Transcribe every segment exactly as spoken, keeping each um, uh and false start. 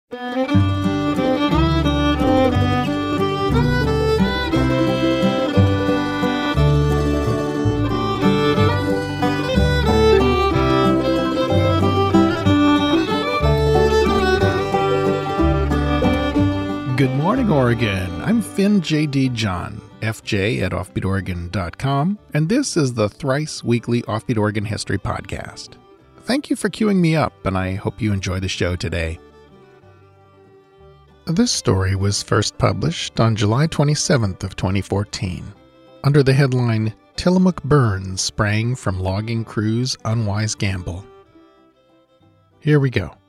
Good morning, Oregon. I'm Finn J D. John, F J at offbeat oregon dot com, and this is the thrice weekly Offbeat Oregon History Podcast. Thank you for queuing me up, and I hope you enjoy the show today. This story was first published on July twenty-seventh of twenty fourteen, under the headline, Tillamook Burn Sprang from Logging Crew's Unwise Gamble. Here we go.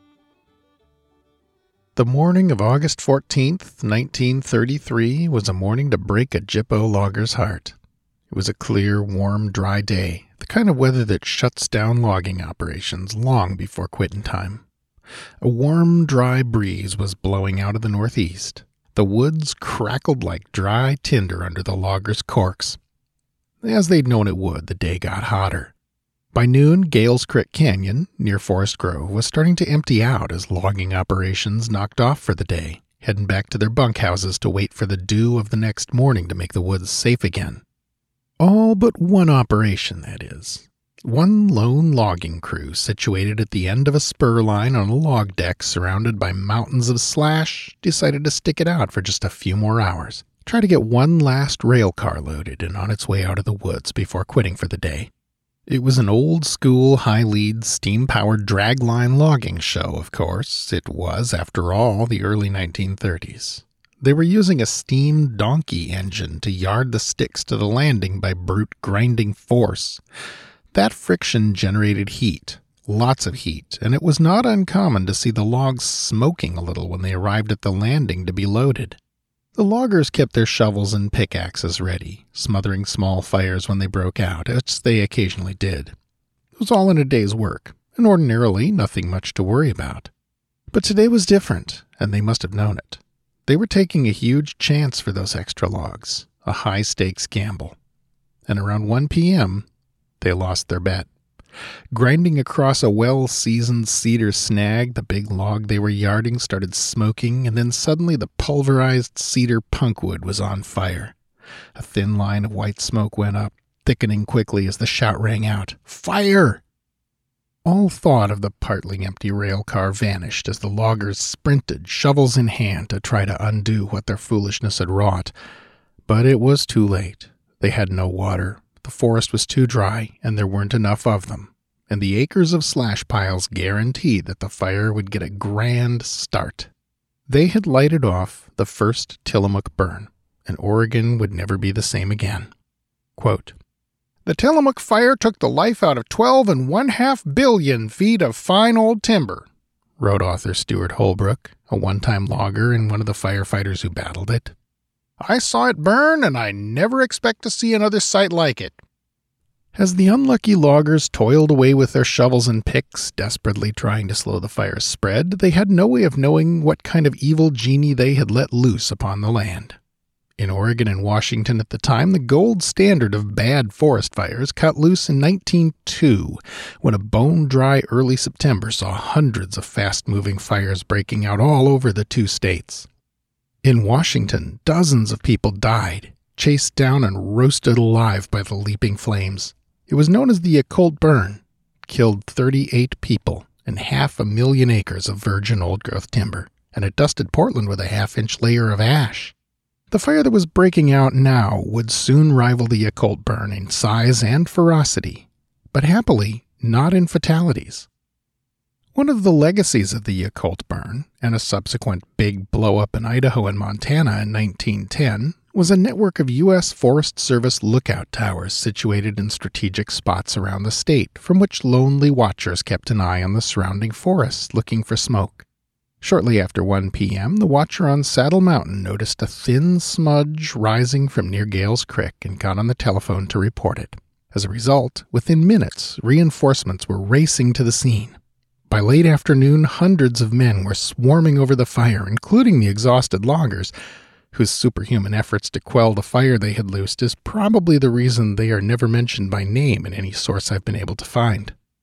The morning of August fourteenth, nineteen thirty-three was a morning to break a Jippo logger's heart. It was a clear, warm, dry day, the kind of weather that shuts down logging operations long before quitting time. A warm, dry breeze was blowing out of the northeast. The woods crackled like dry tinder under the loggers' corks. As they'd known it would, the day got hotter. By noon, Gales Creek Canyon, near Forest Grove, was starting to empty out as logging operations knocked off for the day, heading back to their bunkhouses to wait for the dew of the next morning to make the woods safe again. All but one operation, that is. One lone logging crew situated at the end of a spur line on a log deck surrounded by mountains of slash decided to stick it out for just a few more hours, try to get one last rail car loaded and on its way out of the woods before quitting for the day. It was an old-school, high-lead, steam-powered dragline logging show, of course. It was, after all, the early nineteen thirties. They were using a steam donkey engine to yard the sticks to the landing by brute grinding force. That friction generated heat, lots of heat, and it was not uncommon to see the logs smoking a little when they arrived at the landing to be loaded. The loggers kept their shovels and pickaxes ready, smothering small fires when they broke out, as they occasionally did. It was all in a day's work, and ordinarily nothing much to worry about. But today was different, and they must have known it. They were taking a huge chance for those extra logs, a high-stakes gamble. And around one p.m., they lost their bet. Grinding across a well-seasoned cedar snag, the big log they were yarding started smoking, and then suddenly the pulverized cedar punkwood was on fire. A thin line of white smoke went up, thickening quickly as the shout rang out, "Fire!" All thought of the partly empty rail car vanished as the loggers sprinted, shovels in hand, to try to undo what their foolishness had wrought. But it was too late. They had no water. The forest was too dry, and there weren't enough of them, and the acres of slash piles guaranteed that the fire would get a grand start. They had lighted off the first Tillamook burn, and Oregon would never be the same again. Quote, "The Tillamook fire took the life out of twelve and one-half billion feet of fine old timber," wrote author Stuart Holbrook, a one-time logger and one of the firefighters who battled it. "I saw it burn, and I never expect to see another sight like it." As the unlucky loggers toiled away with their shovels and picks, desperately trying to slow the fire's spread, they had no way of knowing what kind of evil genie they had let loose upon the land. In Oregon and Washington at the time, the gold standard of bad forest fires cut loose in nineteen oh two, when a bone-dry early September saw hundreds of fast-moving fires breaking out all over the two states. In Washington, dozens of people died, chased down and roasted alive by the leaping flames. It was known as the Occult Burn, killed thirty-eight people and half a million acres of virgin old-growth timber, and it dusted Portland with a half-inch layer of ash. The fire that was breaking out now would soon rival the Occult Burn in size and ferocity, but happily not in fatalities. One of the legacies of the Occult Burn, and a subsequent big blow-up in Idaho and Montana in nineteen ten, was a network of U S Forest Service lookout towers situated in strategic spots around the state, from which lonely watchers kept an eye on the surrounding forests looking for smoke. Shortly after one p.m., the watcher on Saddle Mountain noticed a thin smudge rising from near Gales Creek and got on the telephone to report it. As a result, within minutes, reinforcements were racing to the scene. By late afternoon, hundreds of men were swarming over the fire, including the exhausted loggers, whose superhuman efforts to quell the fire they had loosed is probably the reason they are never mentioned by name in any source I've been able to find.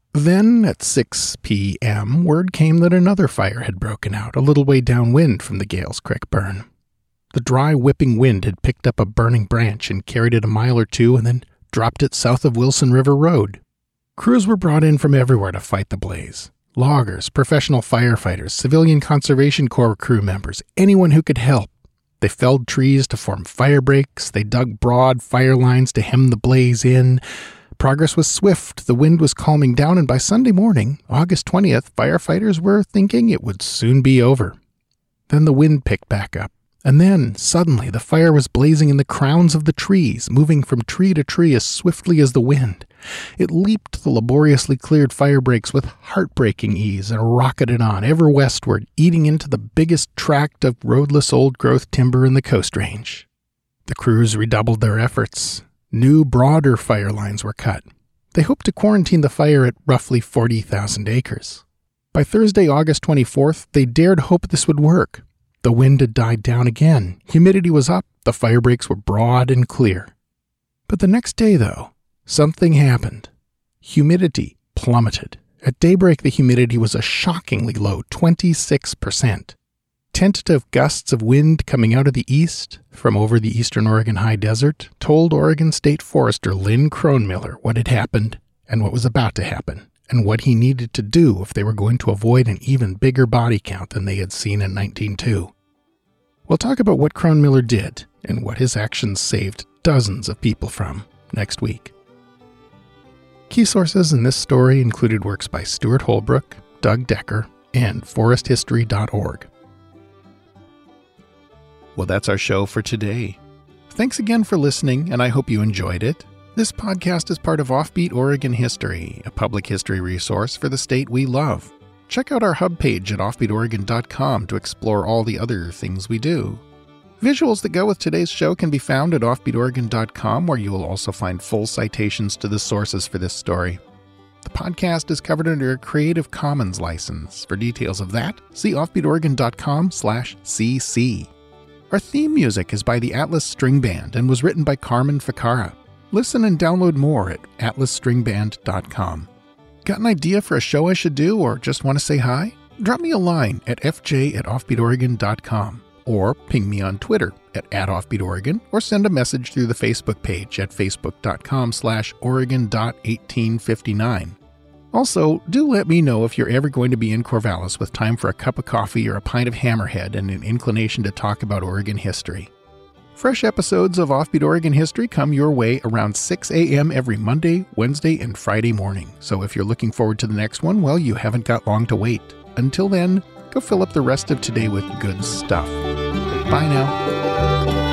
Then, at six p.m., word came that another fire had broken out a little way downwind from the Gales Creek burn. The dry, whipping wind had picked up a burning branch and carried it a mile or two and then dropped it south of Wilson River Road. Crews were brought in from everywhere to fight the blaze. Loggers, professional firefighters, civilian conservation corps crew members, anyone who could help. They felled trees to form fire breaks. They dug broad fire lines to hem the blaze in. Progress was swift, the wind was calming down, and by Sunday morning, August twentieth, firefighters were thinking it would soon be over. Then the wind picked back up, and then, suddenly, the fire was blazing in the crowns of the trees, moving from tree to tree as swiftly as the wind. It leaped the laboriously cleared fire breaks with heartbreaking ease and rocketed on, ever westward, eating into the biggest tract of roadless old-growth timber in the Coast Range. The crews redoubled their efforts. New, broader fire lines were cut. They hoped to quarantine the fire at roughly forty thousand acres. By Thursday, August twenty-fourth, they dared hope this would work. The wind had died down again. Humidity was up. The fire breaks were broad and clear. But the next day, though, something happened. Humidity plummeted. At daybreak, the humidity was a shockingly low twenty-six percent. Tentative gusts of wind coming out of the east, from over the eastern Oregon high desert, told Oregon State Forester Lynn Kronmiller what had happened and what was about to happen, and what he needed to do if they were going to avoid an even bigger body count than they had seen in nineteen oh two. We'll talk about what Kronmiller did and what his actions saved dozens of people from next week. Key sources in this story included works by Stuart Holbrook, Doug Decker, and forest history dot org. Well, that's our show for today. Thanks again for listening, and I hope you enjoyed it. This podcast is part of Offbeat Oregon History, a public history resource for the state we love. Check out our hub page at offbeat oregon dot com to explore all the other things we do. Visuals that go with today's show can be found at offbeat oregon dot com, where you will also find full citations to the sources for this story. The podcast is covered under a Creative Commons license. For details of that, see offbeat oregon dot com slash c c. Our theme music is by the Atlas String Band and was written by Carmen Ficara. Listen and download more at atlas string band dot com. Got an idea for a show I should do or just want to say hi? Drop me a line at f j at offbeat oregon dot com or ping me on Twitter at, at offbeat oregon or send a message through the Facebook page at facebook dot com slash oregon dot eighteen fifty-nine. Also, do let me know if you're ever going to be in Corvallis with time for a cup of coffee or a pint of Hammerhead and an inclination to talk about Oregon history. Fresh episodes of Offbeat Oregon History come your way around six a.m. every Monday, Wednesday, and Friday morning. So if you're looking forward to the next one, well, you haven't got long to wait. Until then, go fill up the rest of today with good stuff. Bye now.